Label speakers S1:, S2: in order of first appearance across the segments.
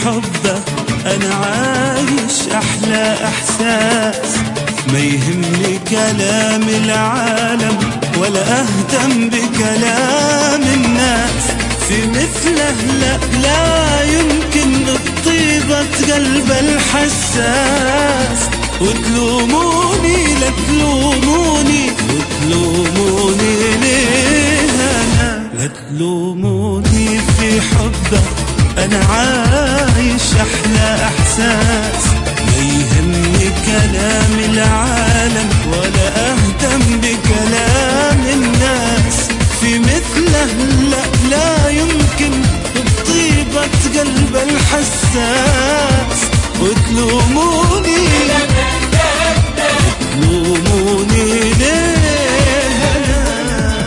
S1: حبه أنا عايش أحلى إحساس. ما يهمني كلام العالم ولا أهتم بكلام الناس. في مثله لا يمكن الطيبة قلب الحساس. وتلوموني لا تلوموني وتلوموني ليه أنا. لا تلوموني في حبه أنا عايش أحلى إحساس. ما يهمني كلام العالم ولا أهتم بكلام الناس. في مثله لا يمكن بطيبة قلب الحساس. وتلوموني تلوموني ليه أنا.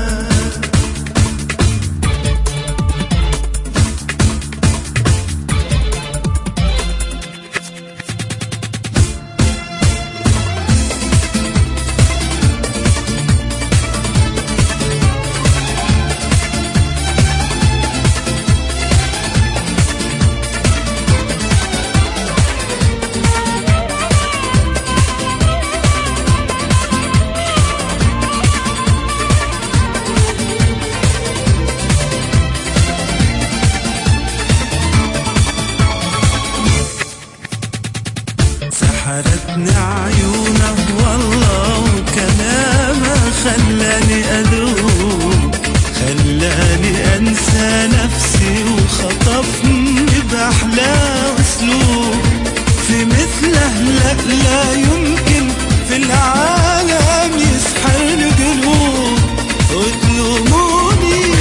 S1: سحرتني عيونه والله وكلامه خلاني أذوب. خلاني أنسى نفسي وخطفني بأحلى أسلوب. في مثله لا يمكن في العالم يسحر القلوب. وتلوموني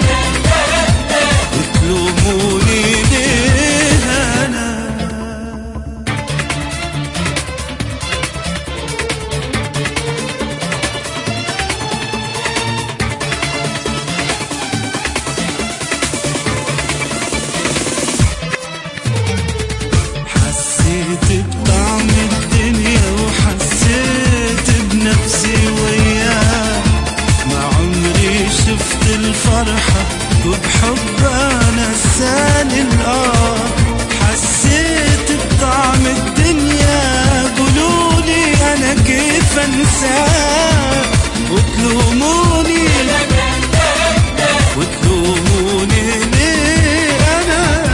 S1: وتلوموني ليه أنا. حسيت بطعم الدنيا وحسيت بنفسي وياه. ما عمري شفت الفرحة وبحبها نساني الآه. حسيت بطعم الدنيا قولولي أنا كيف أنساه. وتلوموني وتلوموني ليه أنا.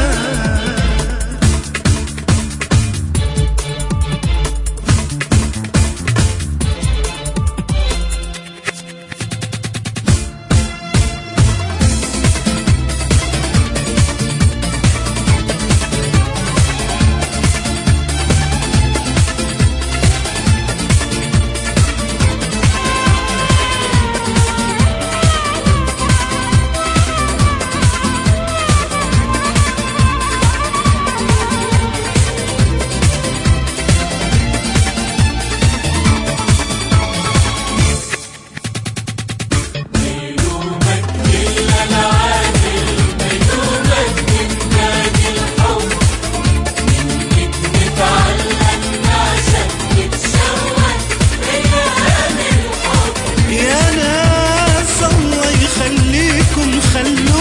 S1: خلوني